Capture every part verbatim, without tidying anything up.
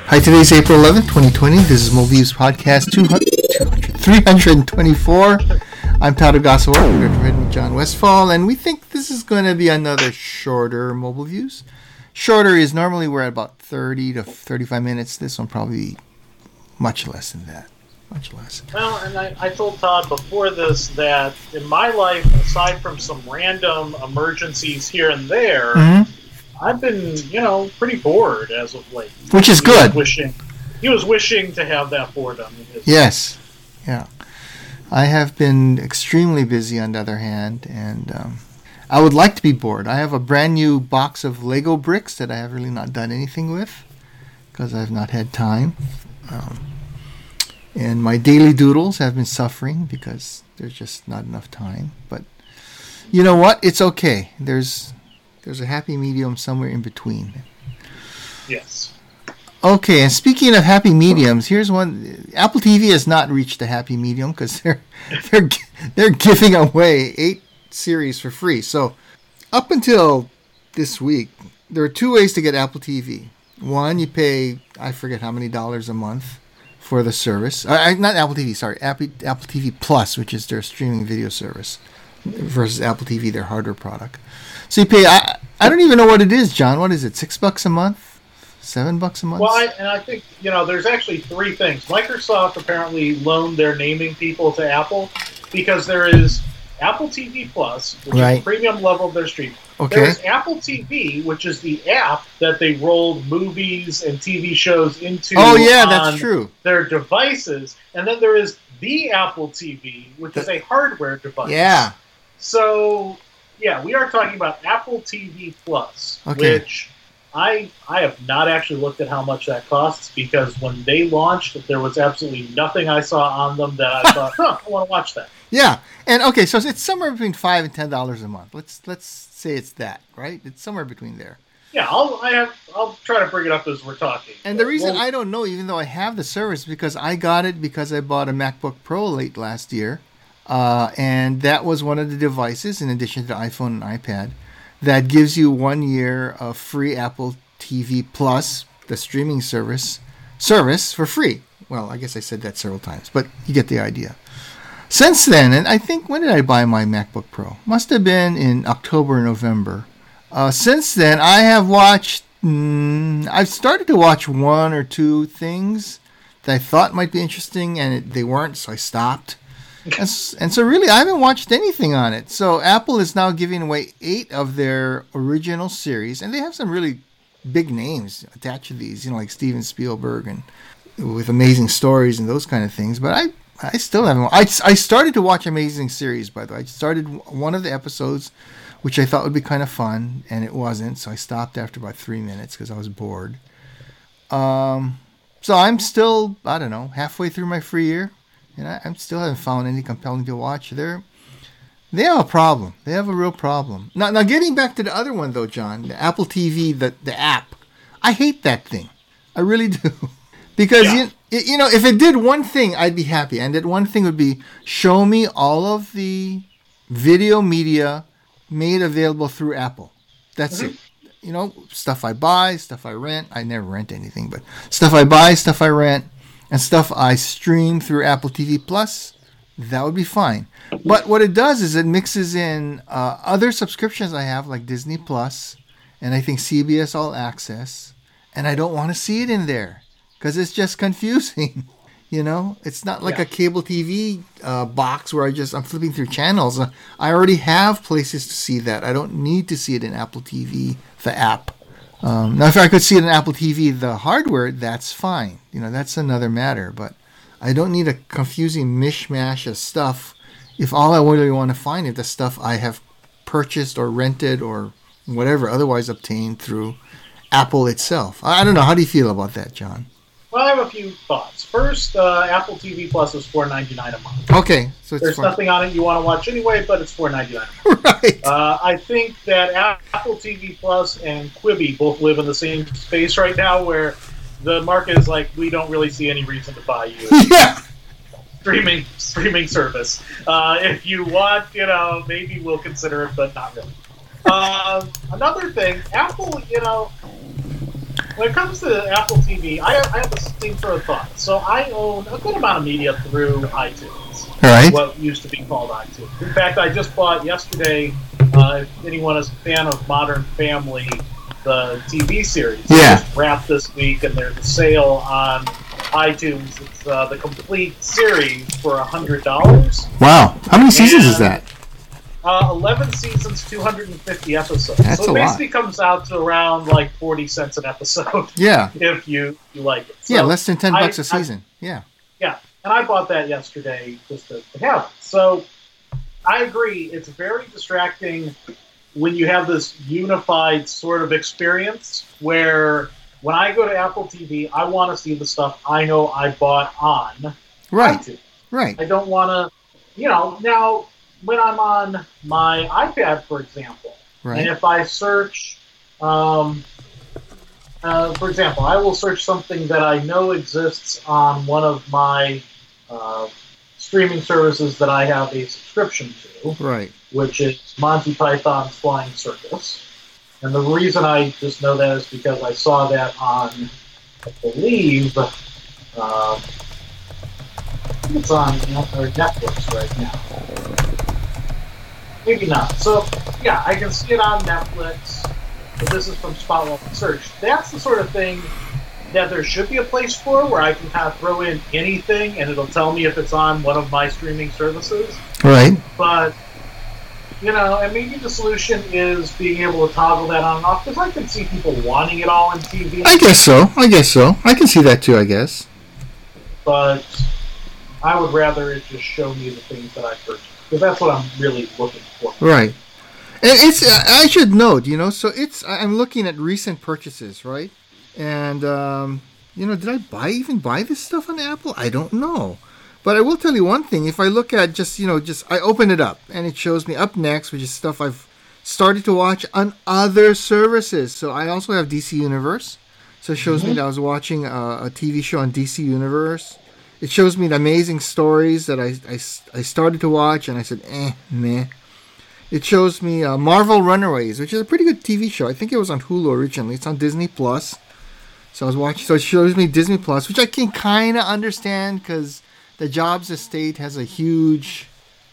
Hi, today's April eleventh, twenty twenty. This is MobiViews Podcast two hundred, three hundred twenty-four. I'm Todd Ogasawa. We're with John Westfall, and we think this is going to be another shorter Mobile Views. Shorter is normally we're at about thirty to thirty-five minutes. This one probably much less than that. Much less. Well, and I, I told Todd before this that in my life, aside from some random emergencies here and there, mm-hmm. I've been, you know, pretty bored as of late. Which is he good. Was wishing, he was wishing to have that boredom in his Yes. Life. Yeah. I have been extremely busy on the other hand, and um, I would like to be bored. I have a brand new box of Lego bricks that I have really not done anything with because I've not had time. Um, and my daily doodles have been suffering because there's just not enough time. But you know what? It's okay. There's there's a happy medium somewhere in between. Yes. Okay, and speaking of happy mediums, here's one. Apple T V has not reached the happy medium because they're they're they're giving away eight series for free. So up until this week, there are two ways to get Apple T V. One, you pay I forget how many dollars a month for the service. Uh, not Apple T V, sorry, Apple Apple T V Plus, which is their streaming video service, versus Apple T V, their hardware product. So you pay. I I don't even know what it is, John. What is it? Six bucks a month? Seven bucks a month? Well, I, and I think, you know, there's actually three things. Microsoft apparently loaned their naming people to Apple because there is Apple T V Plus, which right. is the premium level of their streaming. Okay. There's Apple T V, which is the app that they rolled movies and T V shows into oh, yeah, on that's true. their devices. And then there is the Apple T V, which the, is a hardware device. Yeah. So, yeah, we are talking about Apple T V Plus, okay. which I I have not actually looked at how much that costs because when they launched, there was absolutely nothing I saw on them that I thought, huh, I want to watch that. Yeah, and okay, so it's somewhere between five and ten dollars a month. Let's let's say it's that, right? It's somewhere between there. Yeah, I'll I have I'll try to bring it up as we're talking. And the reason well, I don't know, even though I have the service, is because I got it because I bought a MacBook Pro late last year, uh, and that was one of the devices, in addition to the iPhone and iPad, that gives you one year of free Apple T V Plus, the streaming service, service for free. Well, I guess I said that several times, but you get the idea. Since then, and I think, when did I buy my MacBook Pro? Must have been in October or November. Uh, since then, I have watched, mm, I've started to watch one or two things that I thought might be interesting, and it, they weren't, so I stopped. And, and so really, I haven't watched anything on it. So Apple is now giving away eight of their original series, and they have some really big names attached to these, you know, like Steven Spielberg, and with amazing stories and those kind of things. But I, I still haven't. I, I started to watch Amazing Series, by the way. I started one of the episodes, which I thought would be kind of fun, and it wasn't. So I stopped after about three minutes because I was bored. Um, so I'm still, I don't know, halfway through my free year. And I, I still haven't found any compelling to watch. They're, they have a problem. They have a real problem. Now, now getting back to the other one, though, John, the Apple T V, the, the app, I hate that thing. I really do. Because, yeah. you, you know, if it did one thing, I'd be happy. And that one thing would be show me all of the video media made available through Apple. That's mm-hmm. it. You know, stuff I buy, stuff I rent. I never rent anything, but stuff I buy, stuff I rent. And stuff I stream through Apple T V Plus, that would be fine. But what it does is it mixes in uh, other subscriptions I have, like Disney Plus, and I think C B S All Access, and I don't want to see it in there because it's just confusing. You know, it's not like yeah. a cable T V uh, box where I just I'm flipping through channels. Uh, I already have places to see that. I don't need to see it in Apple T V, the app. Um, now, if I could see it in Apple T V, the hardware, that's fine. You know, that's another matter. But I don't need a confusing mishmash of stuff if all I really want to find is the stuff I have purchased or rented or whatever otherwise obtained through Apple itself. I, I don't know. How do you feel about that, John? Well, I have a few thoughts. First, uh, Apple T V Plus is four dollars and ninety-nine cents a month. Okay. So it's There's fun. nothing on it you want to watch anyway, but it's four dollars and ninety-nine cents. Right. Uh, I think that Apple T V Plus and Quibi both live in the same space right now where the market is like, we don't really see any reason to buy you. Yeah. Streaming, streaming service. Uh, if you want, you know, maybe we'll consider it, but not really. Uh, another thing, Apple, you know, when it comes to Apple T V, I have, I have the same sort of thought. So I own a good amount of media through iTunes, right? What used to be called iTunes. In fact, I just bought yesterday. Uh, if anyone is a fan of Modern Family, the T V series, yeah, just wrapped this week, and there's a sale on iTunes. It's uh, the complete series for a hundred dollars. Wow, how many seasons and, is that? Uh, Eleven seasons, two hundred and fifty episodes. That's so it a basically lot. comes out to around like forty cents an episode. Yeah, if you you like it. So yeah, less than ten bucks I, a season. I, yeah, yeah, and I bought that yesterday just to, to have it. So I agree. It's very distracting when you have this unified sort of experience where when I go to Apple T V, I want to see the stuff I know I bought on right, iTunes. Right. I don't want to, you know, now when I'm on my iPad, for example, right. and if I search, um, uh, for example, I will search something that I know exists on one of my uh, streaming services that I have a subscription to, right, which is Monty Python's Flying Circus. And the reason I just know that is because I saw that on, I believe, uh, I think it's on Netflix right now. Maybe not. So, yeah, I can see it on Netflix, but this is from Spotlight Search. That's the sort of thing that there should be a place for, where I can kind of throw in anything and it'll tell me if it's on one of my streaming services. Right. But, you know, and maybe the solution is being able to toggle that on and off, because I can see people wanting it all in T V. I guess so. I guess so. I can see that too, I guess. But I would rather it just show me the things that I purchased, because that's what I'm really looking for. Right. And it's, I should note, you know, so it's, I'm looking at recent purchases, right? And, um, you know, did I buy even buy this stuff on Apple? I don't know. But I will tell you one thing. If I look at just, you know, just, I open it up and it shows me Up Next, which is stuff I've started to watch on other services. So I also have D C Universe. So it shows mm-hmm. me that I was watching a, a T V show on D C Universe. It shows me the amazing stories that I, I, I started to watch and I said, eh, meh. It shows me uh, Marvel Runaways, which is a pretty good T V show. I think it was on Hulu originally. It's on Disney Plus. So I was watching. So it shows me Disney Plus, which I can kind of understand because the Jobs estate has a huge,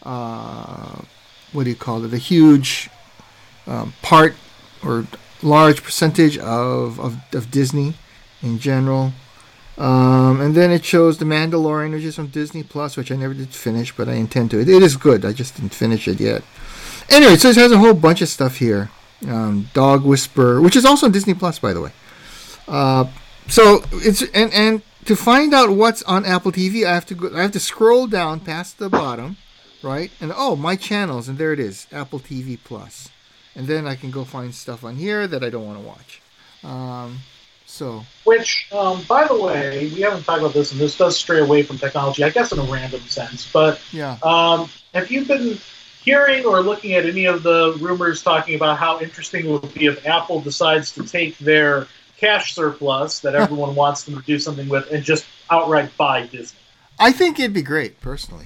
uh, what do you call it? A huge um, part or large percentage of, of, of Disney in general. Um, and then it shows The Mandalorian, which is from Disney Plus, which I never did finish, but I intend to. It, it is good. I just didn't finish it yet. Anyway, so it has a whole bunch of stuff here. Um, Dog Whisperer, which is also on Disney Plus, by the way. Uh, so it's and and to find out what's on Apple T V, I have to go. I have to scroll down past the bottom, right? And oh, my channels, and there it is, Apple T V Plus. And then I can go find stuff on here that I don't want to watch. Um, so, which, um, by the way, we haven't talked about this, and this does stray away from technology, I guess, in a random sense. But yeah, um, have you been hearing or looking at any of the rumors talking about how interesting it would be if Apple decides to take their cash surplus that everyone wants them to do something with and just outright buy Disney? I think it'd be great, personally.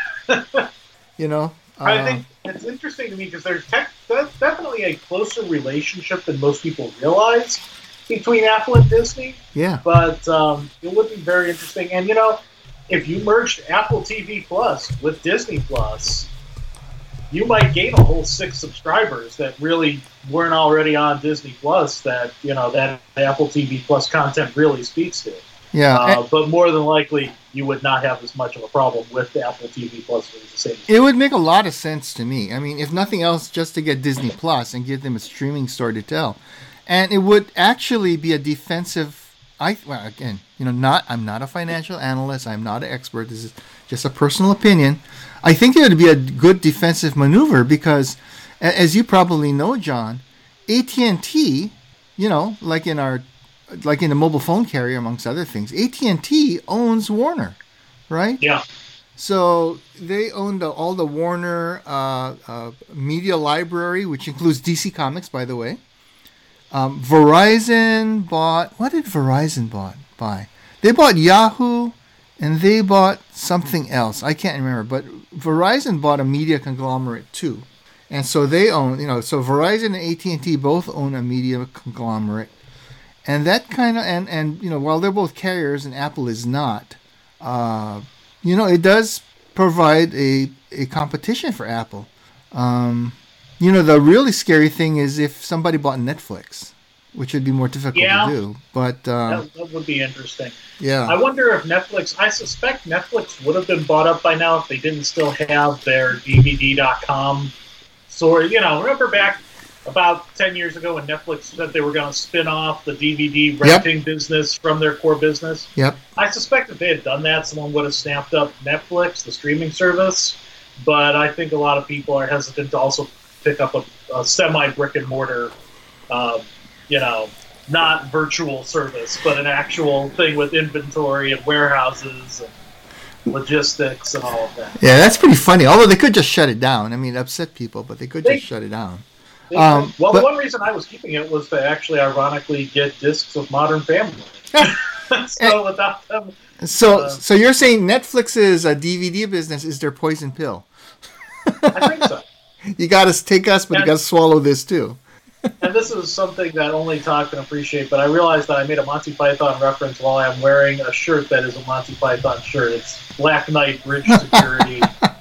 You know? Uh, I think it's interesting to me because there's tech, that's definitely a closer relationship than most people realize between Apple and Disney. Yeah. But um, it would be very interesting. And, you know, if you merged Apple T V Plus with Disney Plus, you might gain a whole six subscribers that really weren't already on Disney Plus that, you know, that Apple T V Plus content really speaks to. Yeah. Uh, but more than likely, you would not have as much of a problem with the Apple T V Plus. It, the same. It would make a lot of sense to me. I mean, if nothing else, just to get Disney Plus and give them a streaming story to tell. And it would actually be a defensive, I well, again, you know, not I'm not a financial analyst. I'm not an expert. This is just a personal opinion. I think it would be a good defensive maneuver because, as you probably know, John, A T and T, you know, like in our, like in the mobile phone carrier, amongst other things, A T and T owns Warner, right? Yeah. So they own the, all the Warner uh, uh, media library, which includes D C Comics, by the way. Um, Verizon bought, what did Verizon bought, buy? They bought Yahoo. And they bought something else. I can't remember. But Verizon bought a media conglomerate too. And so they own, you know, so Verizon and A T and T both own a media conglomerate. And that kind of and and you know while they're both carriers and Apple is not, uh, you know it does provide a a competition for Apple. Um, you know the really scary thing is if somebody bought Netflix, which would be more difficult Yeah. to do. But um, That, that would be interesting. yeah, I wonder if Netflix, I suspect Netflix would have been bought up by now if they didn't still have their D V D dot com. So, you know, remember back about ten years ago when Netflix said they were going to spin off the D V D renting yep. business from their core business? Yep. I suspect if they had done that, someone would have snapped up Netflix, the streaming service. But I think a lot of people are hesitant to also pick up a, a semi-brick and mortar uh, you know, not virtual service, but an actual thing with inventory and warehouses and logistics and all of that. Yeah, that's pretty funny. Although they could just shut it down. I mean, upset people, but they could they, just shut it down. They, um, well, but, the one reason I was keeping it was to actually, ironically, get discs of Modern Family. so without them... So, uh, so you're saying Netflix's uh, D V D business is their poison pill? I think so. You got to take us, but and, you got to swallow this too. And this is something that only Todd can appreciate, but I realized that I made a Monty Python reference while I'm wearing a shirt that is a Monty Python shirt. It's Black Knight, Bridge Security,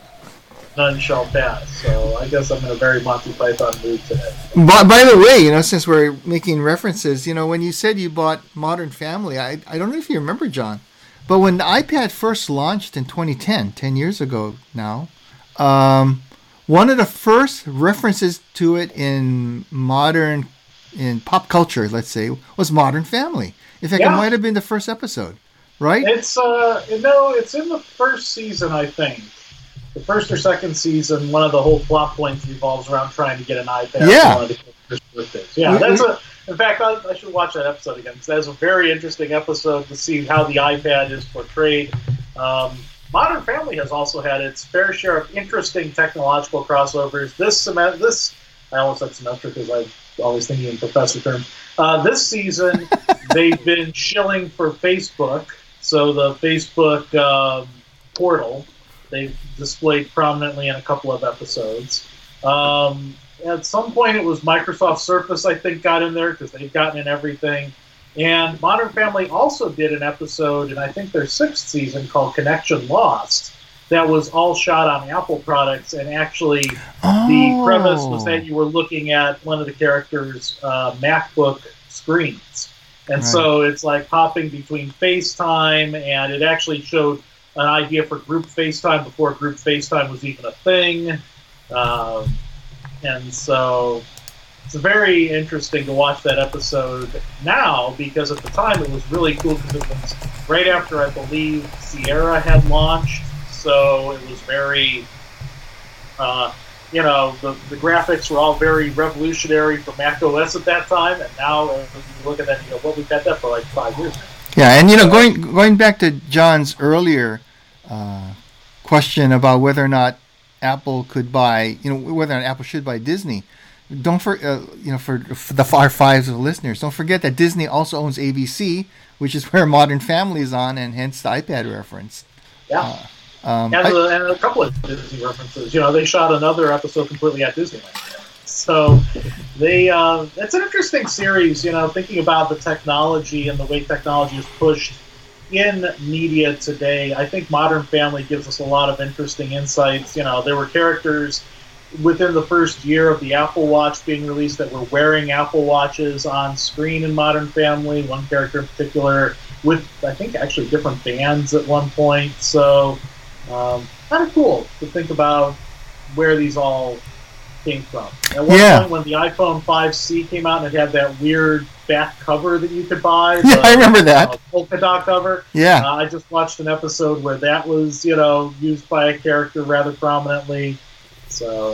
None Shall Pass. So I guess I'm in a very Monty Python mood today. By, by the way, you know, since we're making references, you know, when you said you bought Modern Family, I, I don't know if you remember, John, but when the iPad first launched in twenty ten, ten years ago now, um... one of the first references to it in modern, in pop culture, let's say, was Modern Family. In fact, yeah. it might have been the first episode, right? It's uh, no, it's in the first season, I think. The first or second season, one of the whole plot points revolves around trying to get an iPad. Yeah. For one of the birthdays. Yeah, that's a. In fact, I, I should watch that episode again because that's a very interesting episode to see how the iPad is portrayed. Um, Modern Family has also had its fair share of interesting technological crossovers. This semester, this I almost said semester because I'm always thinking in professor terms. Uh, this season, they've been shilling for Facebook. So the Facebook um, portal, they've displayed prominently in a couple of episodes. Um, at some point, it was Microsoft Surface, I think, got in there because they've gotten in everything. And Modern Family also did an episode in, I think, their sixth season called Connection Lost that was all shot on Apple products. And actually, oh. the premise was that you were looking at one of the characters' uh, MacBook screens. And right. so it's like hopping between FaceTime, and it actually showed an idea for group FaceTime before group FaceTime was even a thing. Um, and so... It's very interesting to watch that episode now because at the time it was really cool because it was right after I believe Sierra had launched, so it was very, uh, you know, the, the graphics were all very revolutionary for Mac O S at that time, and now uh, you look at that and you go, well, we've had that for like five years now. Yeah, and you know, going going back to John's earlier uh, question about whether or not Apple could buy, you know, whether or not Apple should buy Disney. Don't for uh, you know for, for the far fives of listeners, don't forget that Disney also owns A B C, which is where Modern Family is on, and hence the iPad reference. Yeah, uh, um, and, I, a, and a couple of Disney references. You know, they shot another episode completely at Disneyland. So they uh, it's an interesting series. You know, thinking about the technology and the way technology is pushed in media today. I think Modern Family gives us a lot of interesting insights. You know, there were characters within the first year of the Apple Watch being released that were wearing Apple Watches on screen in Modern Family, one character in particular, with, I think, actually different bands at one point. So, um, kind of cool to think about where these all came from. At one yeah. point when the iPhone five C came out and it had that weird back cover that you could buy. Yeah, the, I remember that. Uh, polka dot cover. Yeah. Uh, I just watched an episode where that was, you know, used by a character rather prominently. So,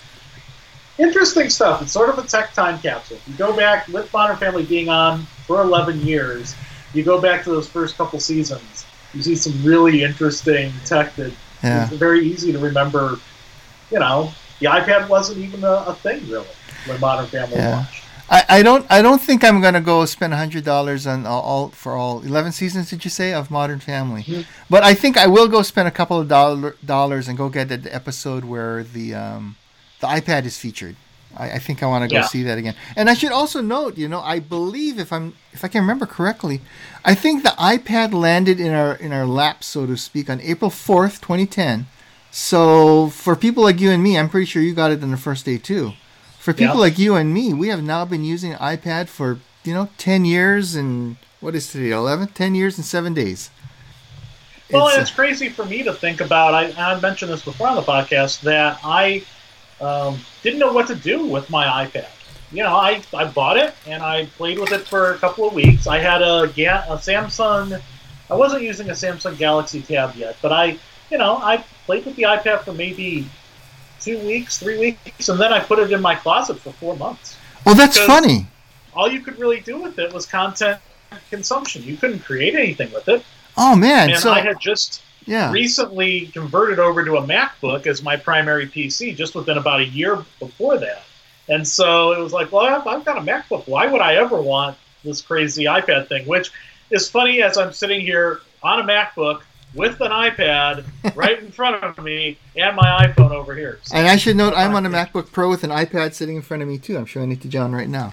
interesting stuff. It's sort of a tech time capsule. You go back, with Modern Family being on for eleven years, you go back to those first couple seasons, you see some really interesting tech that yeah. is very easy to remember. You know, the iPad wasn't even a, a thing, really, when Modern Family yeah. launched. I, I don't I don't think I'm gonna go spend a hundred dollars on all, all for all eleven seasons. Did you say of Modern Family? Mm-hmm. But I think I will go spend a couple of dollar, dollars and go get the episode where the um, the iPad is featured. I, I think I want to go Yeah. see that again. And I should also note, you know, I believe if I'm if I can remember correctly, I think the iPad landed in our in our lap, so to speak, on April fourth, twenty ten. So for people like you and me, I'm pretty sure you got it on the first day too. For people Yeah. like you and me, we have now been using iPad for, you know, ten years and what is today, eleven? ten years and seven days. Well, It's, and it's crazy for me to think about. I, I mentioned this before on the podcast that I um, didn't know what to do with my iPad. You know, I, I bought it and I played with it for a couple of weeks. I had a, Ga- a Samsung. I wasn't using a Samsung Galaxy Tab yet, but I, you know, I played with the iPad for maybe two weeks, three weeks, and then I put it in my closet for four months. well, that's because funny. All you could really do with it was content consumption. You couldn't create anything with it. Oh man, And so I had just yeah. recently converted over to a MacBook as my primary P C just within about a year before that. And so it was like, well, I've, I've got a MacBook. Why would I ever want this crazy iPad thing? Which is funny as I'm sitting here on a MacBook with an iPad right in front of me and my iPhone over here. So, And I should note, I'm on a MacBook Pro with an iPad sitting in front of me too. I'm showing it to John right now.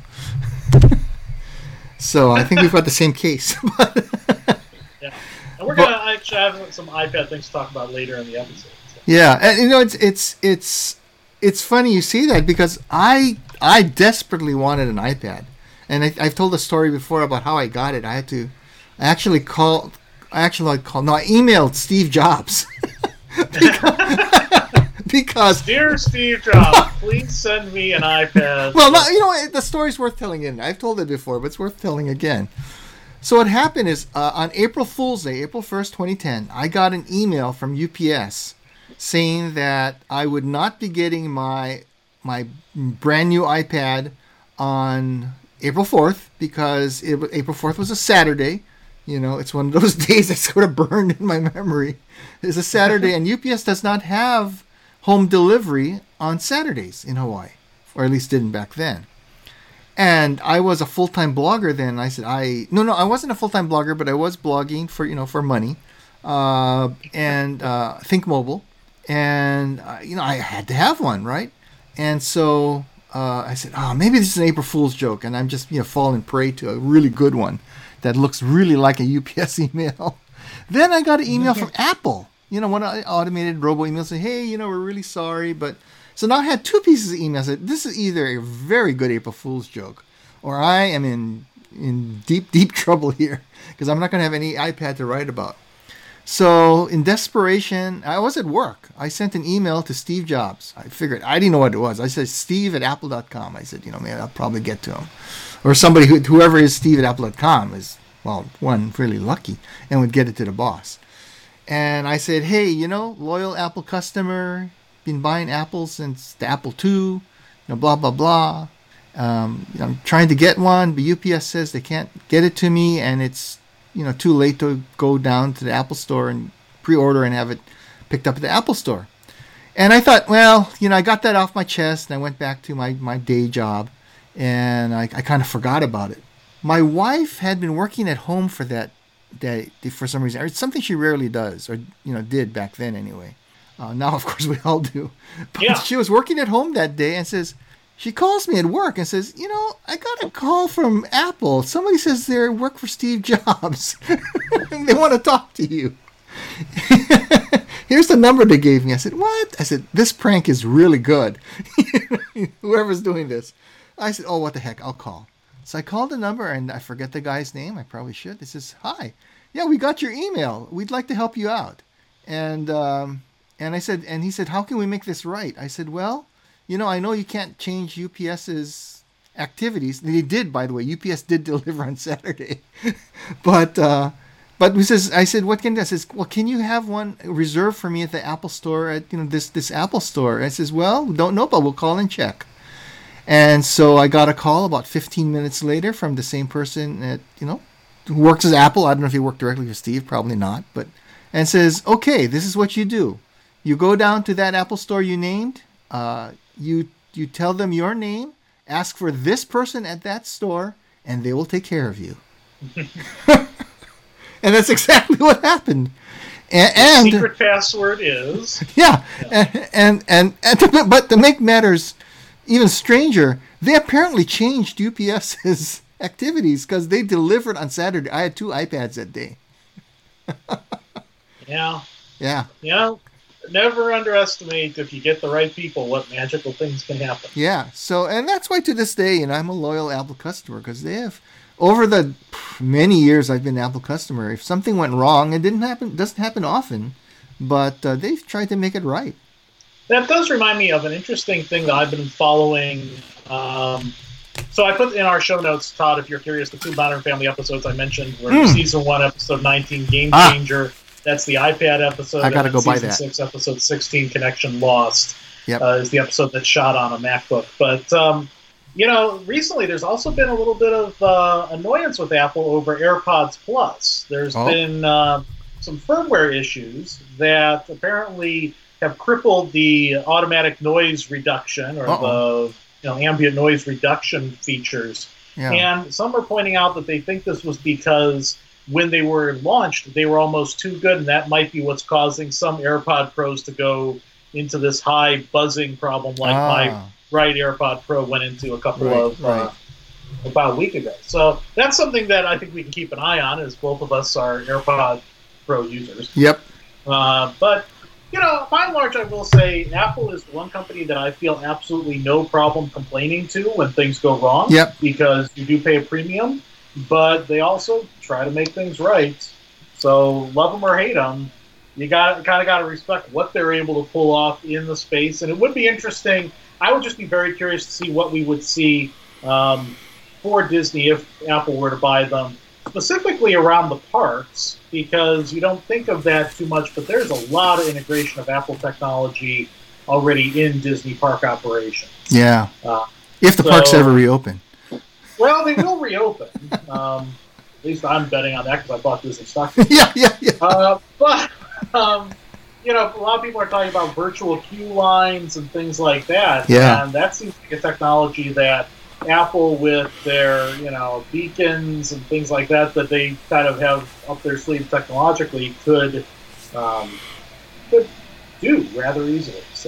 So I think we've got the same case. yeah. And we're going to actually have some iPad things to talk about later in the episode. So. Yeah, and you know it's it's it's it's funny you see that because I I desperately wanted an iPad, and I, I've told a story before about how I got it. I had to, I actually called, I actually called, no, I emailed Steve Jobs because, because Dear Steve Jobs, please send me an iPad. well, no, you know what, the story's worth telling again. I've told it before, but it's worth telling again. So what happened is uh, on April Fool's Day, April first, twenty ten, I got an email from U P S saying that I would not be getting my my brand new iPad on April fourth because it, April fourth was a Saturday. You know, it's one of those days that sort of burned in my memory. It's a Saturday, and U P S does not have home delivery on Saturdays in Hawaii, or at least didn't back then. And I was a full-time blogger then. I said, I no, no, I wasn't a full-time blogger, but I was blogging for you know for money, uh, and uh, Think Mobile, and uh, you know I had to have one, right? And so uh, I said, oh, maybe this is an April Fool's joke, and I'm just you know falling prey to a really good one that looks really like a U P S email. Then I got an email from Apple, you know, one of the automated robo emails saying, hey, you know, we're really sorry, but. So now I had two pieces of email. I said, this is either a very good April Fool's joke, or I am in in deep, deep trouble here because I'm not going to have any iPad to write about. So in desperation, I was at work. I sent an email to Steve Jobs. I figured, I didn't know what it was. I said, Steve at apple dot com. I said, you know, maybe I'll probably get to him. Or somebody, who, whoever is Steve at apple dot com is, well, one, really lucky and would get it to the boss. And I said, hey, you know, loyal Apple customer, been buying apples since the Apple two, you know, blah, blah, blah. Um, I'm trying to get one, but U P S says they can't get it to me, and it's, you know, too late to go down to the Apple store and pre-order and have it picked up at the Apple store. And I thought, well, you know, I got that off my chest, and I went back to my, my day job, and I, I kind of forgot about it. My wife had been working at home for that day for some reason. It's something she rarely does, or, you know, did back then anyway. Uh, now, of course, we all do. But yeah. She was working at home that day and says, she calls me at work and says, you know, I got a call from Apple. Somebody says they work for Steve Jobs. They want to talk to you. Here's the number they gave me. I said, what? I said, this prank is really good. Whoever's doing this. I said, oh, what the heck? I'll call. So I called the number, and I forget the guy's name. I probably should. It says, hi. Yeah, we got your email. We'd like to help you out. And... um And I said, and he said, how can we make this right? I said, well, you know, I know you can't change UPS's activities. They did, by the way. U P S did deliver on Saturday. but, uh, but he says, I said, what can I says, well, can you have one reserved for me at the Apple store at, you know, this, this Apple store? I says, well, don't know, but we'll call and check. And so I got a call about fifteen minutes later from the same person at, you know, who works at Apple. I don't know if he worked directly with Steve, probably not, but, and says, okay, this is what you do. You go down to that Apple store you named, uh, you you tell them your name, ask for this person at that store, and they will take care of you. And that's exactly what happened. And, and secret password is yeah, yeah. And, and and and to, but to make matters even stranger, they apparently changed UPS's activities because they delivered on Saturday. I had two iPads that day. Yeah. Yeah. Yeah. Never underestimate, if you get the right people, what magical things can happen. Yeah. So, and that's why to this day, you know, I'm a loyal Apple customer because they have, over the many years I've been an Apple customer, if something went wrong, it didn't happen, doesn't happen often, but uh, they've tried to make it right. That does remind me of an interesting thing that I've been following. Um, so I put in our show notes, Todd, if you're curious, the two Modern Family episodes I mentioned were mm. season one, episode nineteen, Game Changer. Ah. That's the iPad episode. I gotta go buy that. Season six, episode sixteen, Connection Lost, yep. uh, is the episode that's shot on a MacBook. But, um, you know, recently there's also been a little bit of uh, annoyance with Apple over AirPods Plus. There's oh. been uh, some firmware issues that apparently have crippled the automatic noise reduction or Uh-oh. the you know, ambient noise reduction features. Yeah. And some are pointing out that they think this was because when they were launched, they were almost too good, and that might be what's causing some AirPod Pros to go into this high buzzing problem like ah. my right AirPod Pro went into a couple right, of, right. Uh, about a week ago. So that's something that I think we can keep an eye on, as both of us are AirPod Pro users. Yep. Uh, but, you know, by and large, I will say Apple is one company that I feel absolutely no problem complaining to when things go wrong. Yep. Because you do pay a premium, but they also try to make things right. So love them or hate them, you got kind of got to respect what they're able to pull off in the space. And it would be interesting. I would just be very curious to see what we would see um, for Disney if Apple were to buy them, specifically around the parks, because you don't think of that too much, but there's a lot of integration of Apple technology already in Disney park operations. Yeah. Uh, if the so, parks ever reopen. Well, they will reopen. Um, at least I'm betting on that because I bought Disney stock. yeah, yeah, yeah. Uh, but, um, you know, a lot of people are talking about virtual queue lines and things like that. Yeah. And that seems like a technology that Apple, with their, you know, beacons and things like that, that they kind of have up their sleeve technologically, could, um, could do rather easily. So,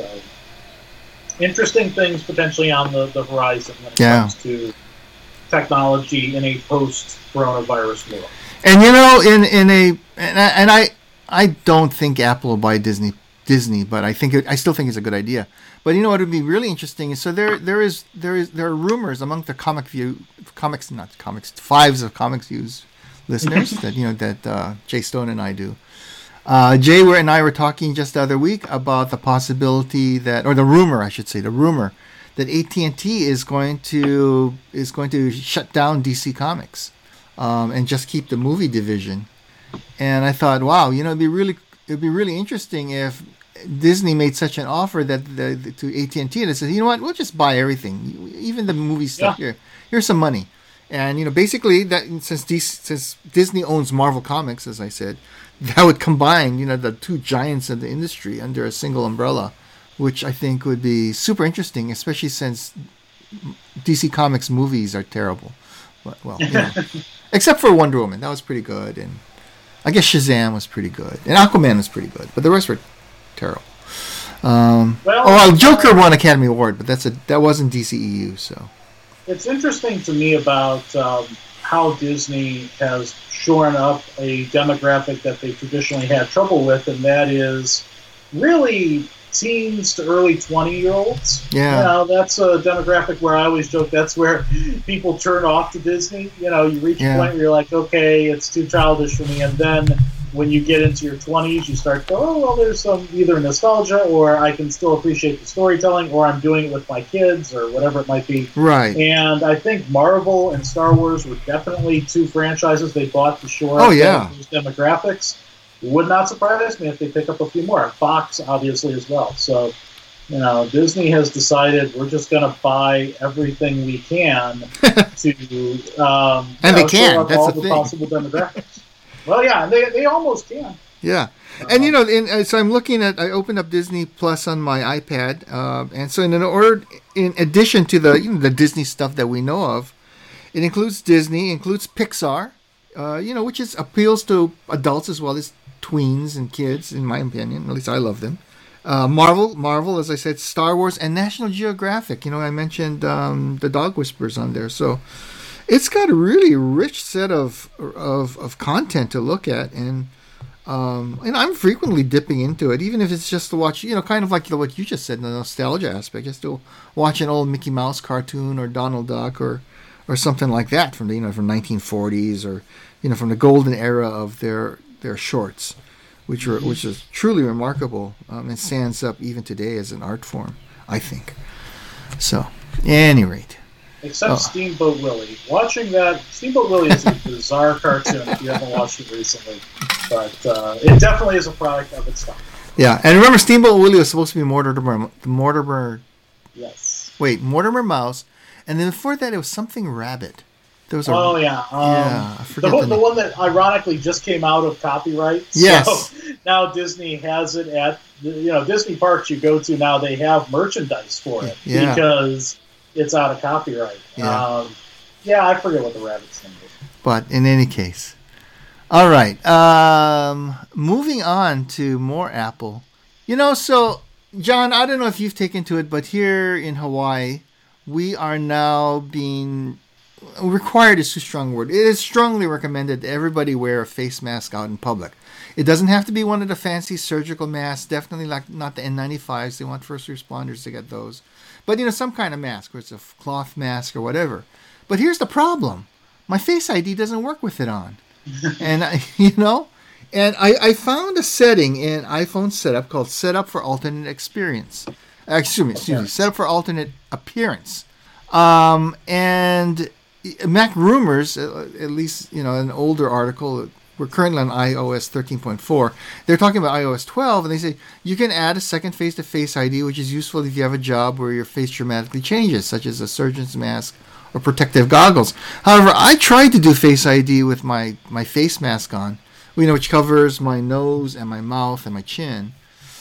interesting things potentially on the, the horizon when it yeah. comes to technology in a post-coronavirus world. And you know, in in a and I, and I I don't think Apple will buy Disney Disney, but I think it, I still think it's a good idea. But you know what would be really interesting is so there there is there is there are rumors among the comic view comics not comics fives of comics views listeners that you know that uh, Jay Stone and I do. Uh, Jay and I were talking just the other week about the possibility that, or the rumor, I should say, the rumor that A T and T is going to is going to shut down D C Comics um, and just keep the movie division. And I thought, wow, you know, it'd be really it'd be really interesting if Disney made such an offer that the, the, to A T and T and they said, you know what, we'll just buy everything, even the movie stuff. Yeah. Here, here's some money. And you know, basically, that since D C, since Disney owns Marvel Comics, as I said, that would combine, you know, the two giants of the industry under a single umbrella, which I think would be super interesting, especially since D C Comics movies are terrible. But, well, you know, except for Wonder Woman, that was pretty good, and I guess Shazam was pretty good, and Aquaman was pretty good, but the rest were terrible. Um, well, oh, Joker won Academy Award, but that's a that wasn't D C E U, so. It's interesting to me about um, how Disney has shorn up a demographic that they traditionally had trouble with, and that is really teens to early twenty-year-olds. Yeah. You know, that's a demographic where I always joke that's where people turn off to Disney. You know, you reach yeah. a point where you're like, okay, it's too childish for me, and then when you get into your twenties, you start to go, oh, well, there's some either nostalgia, or I can still appreciate the storytelling, or I'm doing it with my kids, or whatever it might be. Right. And I think Marvel and Star Wars were definitely two franchises they bought to shore up oh, yeah. those demographics. Would not surprise me if they pick up a few more. Fox, obviously, as well. So, you know, Disney has decided we're just going to buy everything we can to um, and you they know, can. That's all the the thing. possible demographics. Well, yeah, they they almost can. Yeah, and you know, in, so I'm looking at. I opened up Disney Plus on my iPad, uh, and so in an order, in addition to the you know, the Disney stuff that we know of, it includes Disney, includes Pixar, uh, you know, which is appeals to adults as well as tweens and kids, in my opinion. At least I love them. Uh, Marvel, Marvel, as I said, Star Wars, and National Geographic. You know, I mentioned um, the Dog Whisperers on there, so it's got a really rich set of of, of content to look at, and um, and I'm frequently dipping into it, even if it's just to watch. You know, kind of like what you just said, the nostalgia aspect, just to watch an old Mickey Mouse cartoon or Donald Duck or or something like that from the you know from nineteen forties or you know from the golden era of their their shorts. Which were, which is truly remarkable um, and stands up even today as an art form, I think. So, at any rate. Except oh. Steamboat Willie. Watching that, Steamboat Willie is a bizarre cartoon if you haven't watched it recently. But uh, it definitely is a product of its time. Yeah, and remember Steamboat Willie was supposed to be Mortimer, Mortimer... Yes. Wait, Mortimer Mouse, and then before that it was something Rabbit. There was a, oh, yeah. Um, yeah, I forget the, the, the one that ironically just came out of copyright. Yes. So now Disney has it at, you know, Disney parks you go to now, they have merchandise for it yeah. because it's out of copyright. Yeah. Um, yeah, I forget what the Rabbit's name is. But in any case. All right. Um, moving on to more Apple. You know, so, John, I don't know if you've taken to it, but here in Hawaii, we are now being... required is too strong a word. It is strongly recommended that everybody wear a face mask out in public. It doesn't have to be one of the fancy surgical masks. Definitely like not the N ninety-fives. They want first responders to get those. But, you know, some kind of mask, where it's a cloth mask or whatever. But here's the problem. My Face I D doesn't work with it on. and, I, you know, and I, I found a setting in iPhone Setup called Setup for Alternate Experience. Excuse me, excuse me. Setup for Alternate Appearance. Um, and... Mac Rumors, at least, you know, an older article, we're currently on i O S thirteen point four. They're talking about i O S twelve, and they say you can add a second face-to-face I D, which is useful if you have a job where your face dramatically changes, such as a surgeon's mask or protective goggles. However, I tried to do Face I D with my, my face mask on, you know, which covers my nose and my mouth and my chin.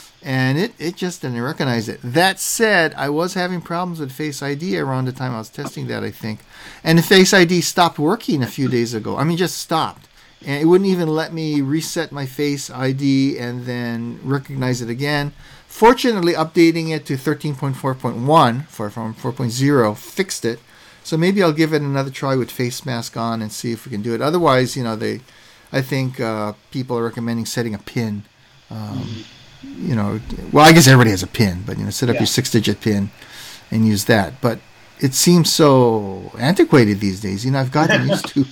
And it, it just didn't recognize it. That said, I was having problems with Face I D around the time I was testing that, I think. And the Face I D stopped working a few days ago. I mean, just stopped. And it wouldn't even let me reset my Face I D and then recognize it again. Fortunately, updating it to thirteen point four point one for, from four point oh fixed it. So maybe I'll give it another try with face mask on and see if we can do it. Otherwise, you know, they, I think uh, people are recommending setting a PIN. Um, mm-hmm. You know, well, I guess everybody has a PIN, but, you know, set up yeah. your six-digit PIN and use that. But it seems so antiquated these days. You know, I've gotten used to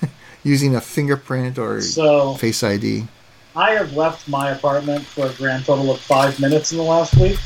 using a fingerprint or so, Face I D. I have left my apartment for a grand total of five minutes in the last week.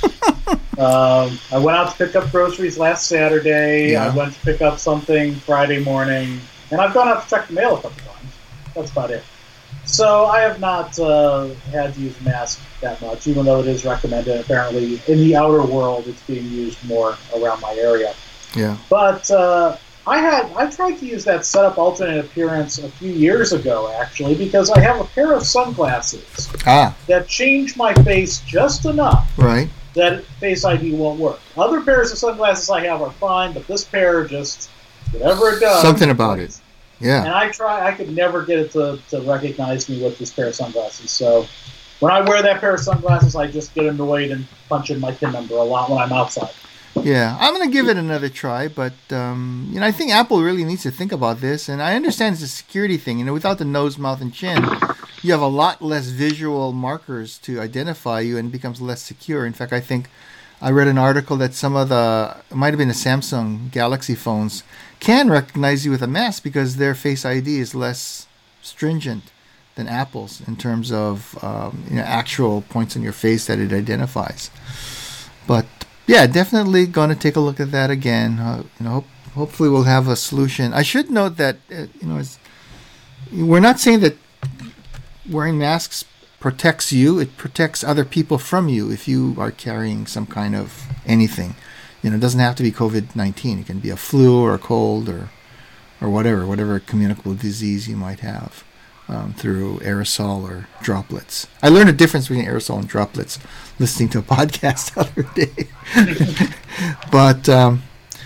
um, I went out to pick up groceries last Saturday. Yeah. I went to pick up something Friday morning. And I've gone out to check the mail a couple times. That's about it. So I have not uh, had to use a mask that much, even though it is recommended. Apparently, in the outer world, it's being used more around my area. Yeah. But uh, I had I tried to use that Setup Alternate Appearance a few years ago, actually, because I have a pair of sunglasses ah. that change my face just enough right. that Face I D won't work. Other pairs of sunglasses I have are fine, but this pair just, whatever it does. Something about it. Yeah. And I try, I could never get it to, to recognize me with this pair of sunglasses. So when I wear that pair of sunglasses, I just get annoyed and punch in my PIN number a lot when I'm outside. Yeah, I'm going to give it another try, but um, you know, I think Apple really needs to think about this. And I understand it's a security thing. You know, without the nose, mouth, and chin, you have a lot less visual markers to identify you, and it becomes less secure. In fact, I think I read an article that some of the, it might have been the Samsung Galaxy phones, can recognize you with a mask because their Face I D is less stringent than Apple's in terms of um, you know, actual points on your face that it identifies. But yeah, definitely going to take a look at that again. Uh, you know, hope, hopefully we'll have a solution. I should note that uh, you know, it's, we're not saying that wearing masks protects you. It protects other people from you if you are carrying some kind of anything. You know, it doesn't have to be COVID nineteen. It can be a flu or a cold or or whatever, whatever communicable disease you might have um, through aerosol or droplets. I learned a difference between aerosol and droplets listening to a podcast the other day. But um,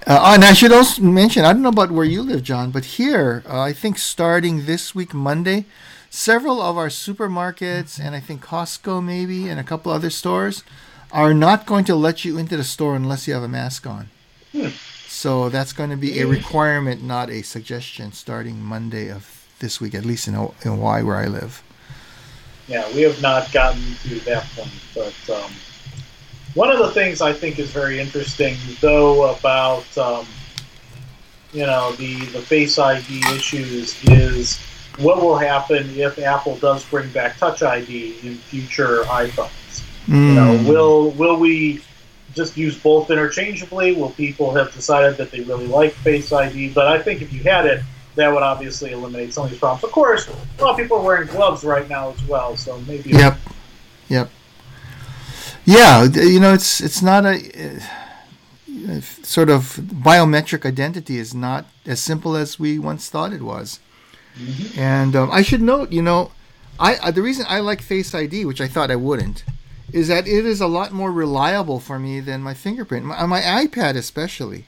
Uh, and I should also mention, I don't know about where you live, John, but here, uh, I think starting this week, Monday, several of our supermarkets and I think Costco maybe and a couple other stores are not going to let you into the store unless you have a mask on. Hmm. So that's going to be a requirement, not a suggestion, starting Monday of this week, at least in, in Hawaii where I live. Yeah, we have not gotten to that point, but um, one of the things I think is very interesting, though, about um, you know the the Face I D issues is what will happen if Apple does bring back Touch I D in future iPhones. Mm. You know, will will we just use both interchangeably? Will people have decided that they really like Face I D? But I think if you had it, that would obviously eliminate some of these problems. Of course, a lot of people are wearing gloves right now as well, so maybe. Yep. Yep. Yeah, you know, it's it's not a uh, sort of biometric identity is not as simple as we once thought it was. Mm-hmm. And um, I should note, you know, I uh, the reason I like Face I D, which I thought I wouldn't, is that it is a lot more reliable for me than my fingerprint. My, on my iPad especially.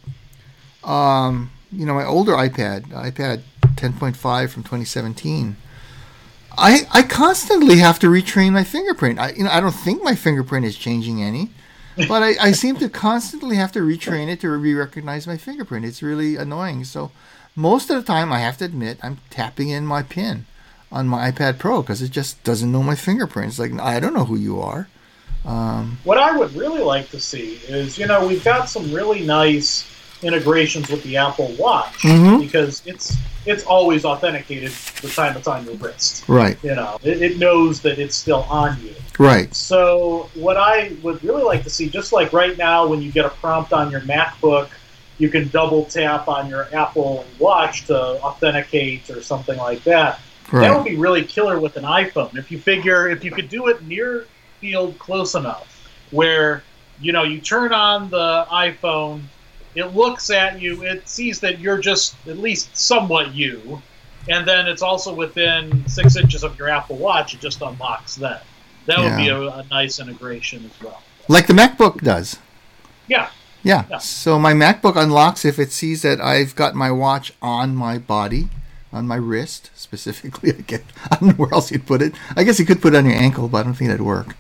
Um, you know, my older iPad, iPad ten point five from twenty seventeen, I I constantly have to retrain my fingerprint. I you know I don't think my fingerprint is changing any, but I, I seem to constantly have to retrain it to re-recognize my fingerprint. It's really annoying. So most of the time, I have to admit, I'm tapping in my PIN on my iPad Pro because it just doesn't know my fingerprint. It's like, I don't know who you are. Um, what I would really like to see is, you know, we've got some really nice integrations with the Apple Watch mm-hmm. because it's it's always authenticated the time it's on your wrist. Right. You know, it, it knows that it's still on you. Right. So what I would really like to see, just like right now when you get a prompt on your MacBook, you can double tap on your Apple Watch to authenticate or something like that. Right. That would be really killer with an iPhone. If you figure, if you could do it near field close enough where, you know, you turn on the iPhone, it looks at you, it sees that you're just at least somewhat you, and then it's also within six inches of your Apple Watch, it just unlocks then. That yeah. would be a, a nice integration as well. Like the MacBook does. Yeah. yeah. Yeah. So my MacBook unlocks if it sees that I've got my watch on my body, on my wrist specifically. I, get, I don't know where else you'd put it. I guess you could put it on your ankle, but I don't think that'd work.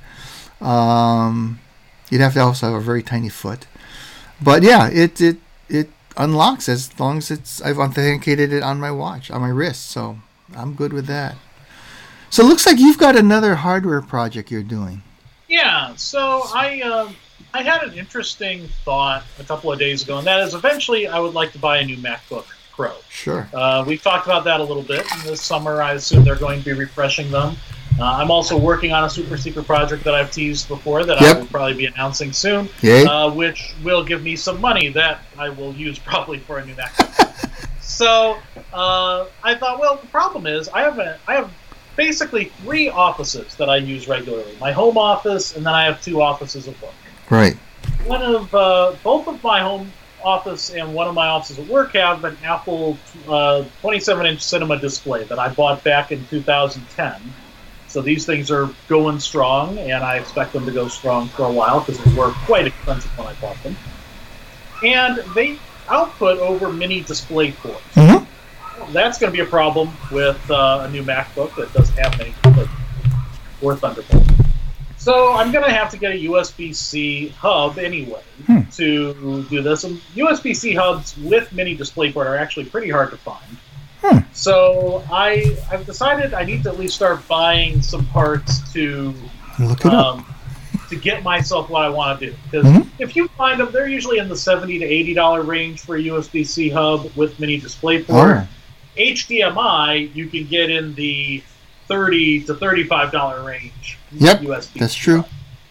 Um, you'd have to also have a very tiny foot. But yeah, it it it unlocks as long as it's I've authenticated it on my watch, on my wrist. So I'm good with that. So it looks like you've got another hardware project you're doing. Yeah. So I uh, I had an interesting thought a couple of days ago, and that is eventually I would like to buy a new MacBook Pro. Sure. Uh, we've talked about that a little bit. And this summer, I assume they're going to be refreshing them. Uh, I'm also working on a super secret project that I've teased before that yep. I will probably be announcing soon, Yay. Uh, which will give me some money that I will use probably for a new MacBook. So uh, I thought, well, the problem is I have a, I have basically three offices that I use regularly. My home office, and then I have two offices at work. Right. One of uh, both of my home office and one of my offices at work have an Apple uh, twenty-seven inch cinema display that I bought back in two thousand ten. So these things are going strong, and I expect them to go strong for a while because they were quite expensive when I bought them. And they output over mini display ports. Mm-hmm. That's going to be a problem with uh, a new MacBook that doesn't have many display or Thunderbolt. So I'm going to have to get a U S B C hub anyway hmm. to do this. And U S B C hubs with mini DisplayPort are actually pretty hard to find. Hmm. So I, I've decided I need to at least start buying some parts to Look it um, up. to get myself what I want to do. Because mm-hmm. if you find them, they're usually in the seventy to eighty dollars range for a U S B C hub with mini DisplayPort. Oh. H D M I, you can get in the thirty to thirty-five dollars range. Yep, U S B C that's true. hub.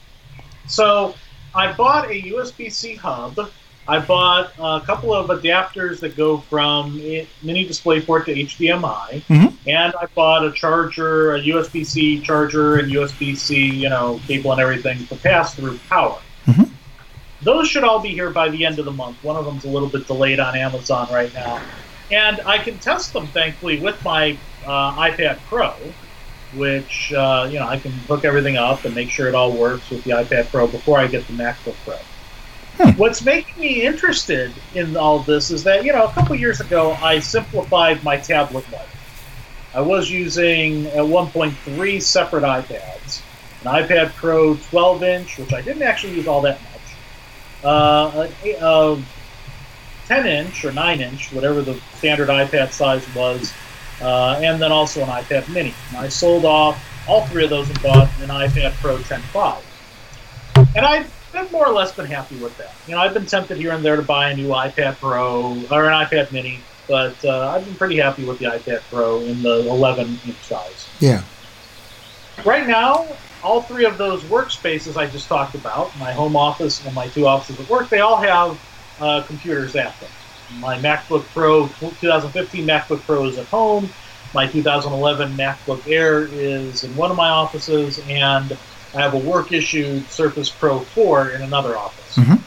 So I bought a U S B C hub. I bought a couple of adapters that go from mini DisplayPort to H D M I, mm-hmm. and I bought a charger, a U S B C charger, and U S B C, you know, cable and everything for pass-through power. Mm-hmm. Those should all be here by the end of the month. One of them's a little bit delayed on Amazon right now, and I can test them, thankfully, with my uh, iPad Pro, which uh, you know I can hook everything up and make sure it all works with the iPad Pro before I get the MacBook Pro. Hmm. What's making me interested in all this is that, you know, a couple years ago, I simplified my tablet life. I was using, at one point, three separate iPads. An iPad Pro twelve inch, which I didn't actually use all that much. Uh, a, a ten inch or nine inch, whatever the standard iPad size was. Uh, and then also an iPad mini. And I sold off all three of those and bought an iPad Pro ten five. And I've been more or less been happy with that. You know, I've been tempted here and there to buy a new iPad Pro or an iPad mini, but uh, I've been pretty happy with the iPad Pro in the eleven inch size. Yeah. Right now, all three of those workspaces I just talked about, my home office and my two offices at work, they all have uh, computers at them. My MacBook Pro, twenty fifteen MacBook Pro is at home. My two thousand eleven MacBook Air is in one of my offices, and I have a work-issued Surface Pro four in another office. Mm-hmm.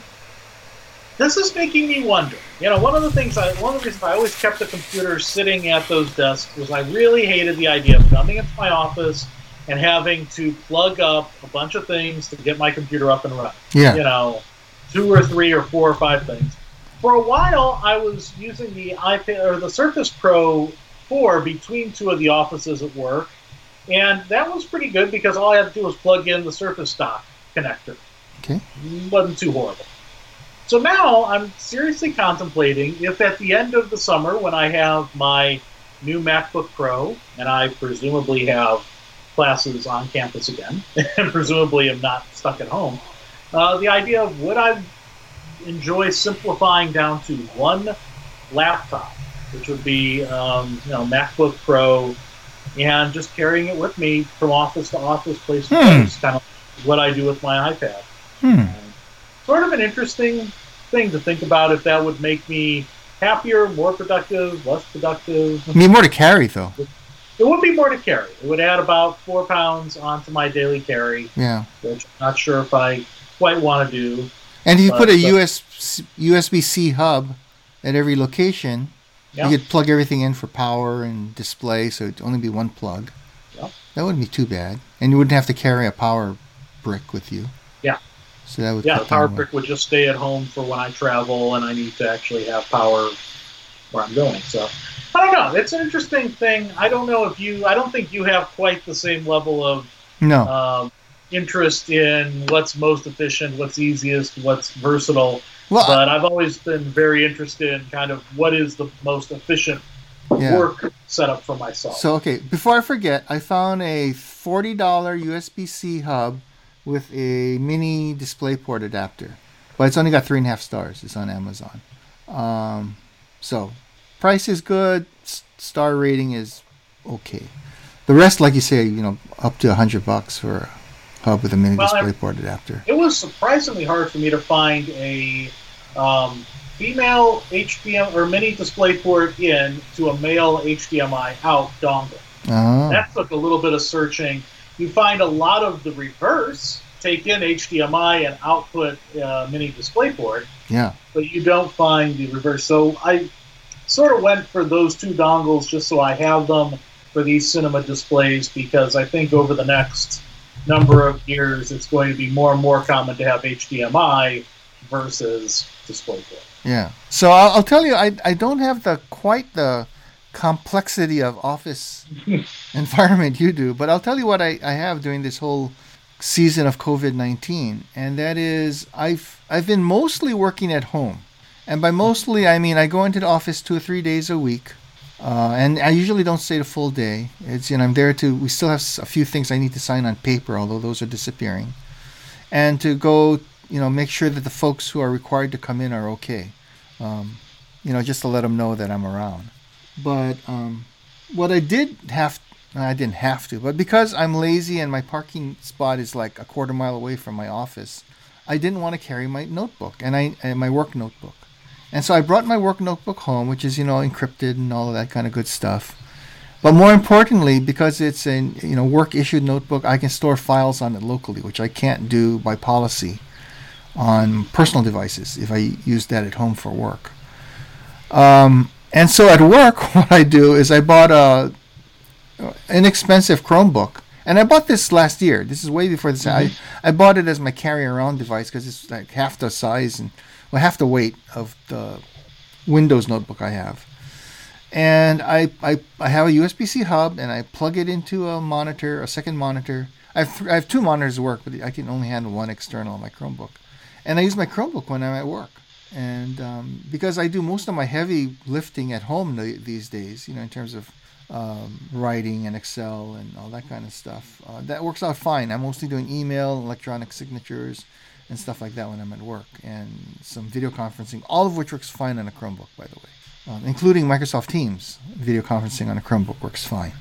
This is making me wonder. You know, one of the things, I, one of the reasons I always kept the computer sitting at those desks was I really hated the idea of coming into my office and having to plug up a bunch of things to get my computer up and running. Yeah. You know, two or three or four or five things. For a while, I was using the iPad or the Surface Pro four between two of the offices at work, and that was pretty good because all I had to do was plug in the Surface dock connector. Okay. It wasn't too horrible. So now I'm seriously contemplating if at the end of the summer, when I have my new MacBook Pro, and I presumably have classes on campus again, and presumably am not stuck at home, uh, the idea of would I enjoy simplifying down to one laptop, which would be um, you know MacBook Pro, and just carrying it with me from office to office, place to hmm. place, kind of what I do with my iPad. Hmm. Um, sort of an interesting thing to think about if that would make me happier, more productive, less productive. I mean, more to carry, though. It would be more to carry. It would add about four pounds onto my daily carry, yeah. which I'm not sure if I quite want to do. And if you but, put a but, U S, U S B C hub at every location, yeah. you could plug everything in for power and display, so it'd only be one plug. Yeah. That wouldn't be too bad. And you wouldn't have to carry a power brick with you. Yeah. So that would yeah, the power down brick would just stay at home for when I travel and I need to actually have power where I'm going. So I don't know. It's an interesting thing. I don't know if you, I don't think you have quite the same level of no. um, interest in what's most efficient, what's easiest, what's versatile. Well, but I've always been very interested in kind of what is the most efficient yeah. work setup for myself. So, okay, before I forget, I found a forty dollars U S B C hub with a mini DisplayPort adapter. But it's only got three and a half stars. It's on Amazon. Um, so, price is good. S- star rating is okay. The rest, like you say, you know, up to a hundred bucks for a hub with a mini well, DisplayPort adapter. It was surprisingly hard for me to find a um, female H D M I or mini DisplayPort in to a male H D M I out dongle. Oh. That took a little bit of searching. You find a lot of the reverse, take in H D M I and output uh, mini DisplayPort. Yeah. But you don't find the reverse. So I sort of went for those two dongles just so I have them for these cinema displays, because I think over the next number of years it's going to be more and more common to have H D M I versus DisplayPort. Yeah. So I'll, I'll tell you, I I don't have the quite the complexity of office environment you do, but I'll tell you what I, I have during this whole season of COVID nineteen, and that is I've I've been mostly working at home. And by mostly, I mean I go into the office two or three days a week, uh, and I usually don't stay the full day. It's you know I'm there to. We still have a few things I need to sign on paper, although those are disappearing, and to go you know make sure that the folks who are required to come in are okay, um, you know just to let them know that I'm around. But um, what I did have, I didn't have to, but because I'm lazy and my parking spot is like a quarter mile away from my office, I didn't want to carry my notebook and I and my work notebook. And so I brought my work notebook home, which is, you know, encrypted and all of that kind of good stuff. But more importantly, because it's a, you know, work-issued notebook, I can store files on it locally, which I can't do by policy on personal devices if I use that at home for work. Um, and so at work, what I do is I bought a inexpensive Chromebook, And I bought this last year. This is way before this. Mm-hmm. I, I bought it as my carry-around device because it's like half the size and well, half the weight of the Windows notebook I have. And I, I, I have a U S B-C hub, and I plug it into a monitor, a second monitor. I have, th- I have two monitors at work, but I can only handle one external on my Chromebook. And I use my Chromebook when I'm at work. And um, because I do most of my heavy lifting at home th- these days, you know, in terms of um, writing and Excel and all that kind of stuff, uh, that works out fine. I'm mostly doing email, electronic signatures, and stuff like that when I'm at work, and some video conferencing, all of which works fine on a Chromebook, by the way. Um, including Microsoft Teams. Video conferencing on a Chromebook works fine.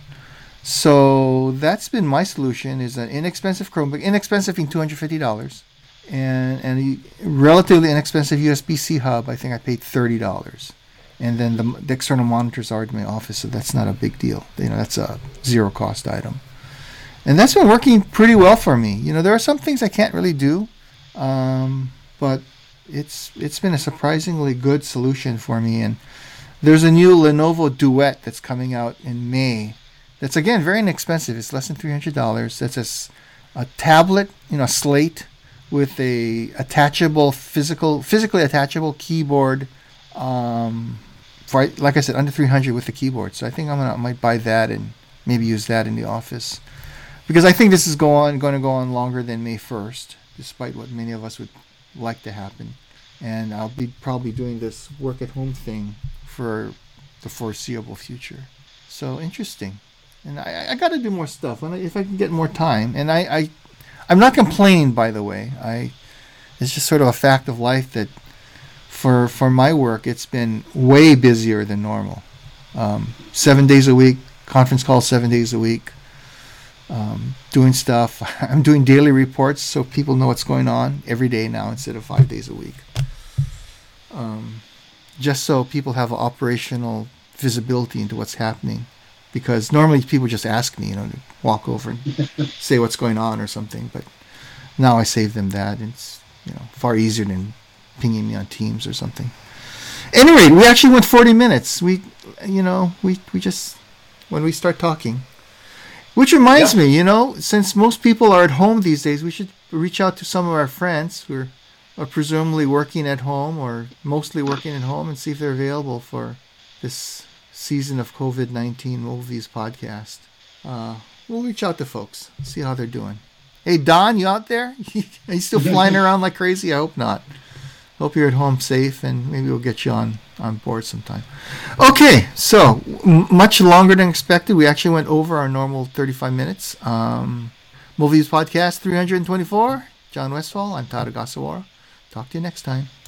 So that's been my solution, is an inexpensive Chromebook, inexpensive in two hundred fifty dollars, and, and a relatively inexpensive U S B-C hub. I think I paid thirty dollars. And then the, the external monitors are in my office, so that's not a big deal. You know, that's a zero-cost item. And that's been working pretty well for me. You know, there are some things I can't really do, um, but it's it's been a surprisingly good solution for me. And there's a new Lenovo Duet that's coming out in May. That's, again, very inexpensive. It's less than three hundred dollars. That's a, a tablet, you know, a slate with a attachable, physical, physically attachable keyboard. Um, for, like I said, under three hundred dollars with the keyboard. So I think I'm gonna I might buy that and maybe use that in the office, because I think this is go on, going to go on longer than May first, despite what many of us would like to happen. And I'll be probably doing this work at home thing for the foreseeable future. So interesting. And I, I got to do more stuff when I, if I can get more time. And I, I, I'm not complaining, by the way. I, it's just sort of a fact of life that for for my work, it's been way busier than normal. Um, seven days a week, conference calls seven days a week, um, doing stuff. I'm doing daily reports so people know what's going on every day now instead of five days a week. Um, just so people have operational visibility into what's happening. Because normally people just ask me, you know, to walk over and say what's going on or something. But now I save them that. It's, you know, far easier than pinging me on Teams or something. Anyway, we actually went forty minutes. We, you know, we, we just, when we start talking. Which reminds yeah. me, you know, since most people are at home these days, we should reach out to some of our friends who are, are presumably working at home or mostly working at home and see if they're available for this season of COVID nineteen Movies podcast. Uh, we'll reach out to folks, see how they're doing. Hey, Don, you out there? Are you still flying around like crazy? I hope not. Hope you're at home safe, and maybe we'll get you on, on board sometime. Okay, so m- much longer than expected. We actually went over our normal thirty-five minutes. Um, Movies podcast three hundred twenty-four. John Westfall. I'm Todd Ogasawara. Talk to you next time.